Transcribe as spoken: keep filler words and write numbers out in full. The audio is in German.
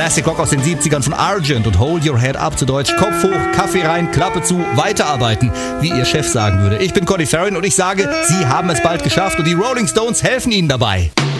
Classic Rock aus den siebzigern von Argent und Hold Your Head Up, zu Deutsch Kopf hoch, Kaffee rein, Klappe zu, weiterarbeiten, wie ihr Chef sagen würde. Ich bin Conny Farren und ich sage, sie haben es bald geschafft und die Rolling Stones helfen ihnen dabei.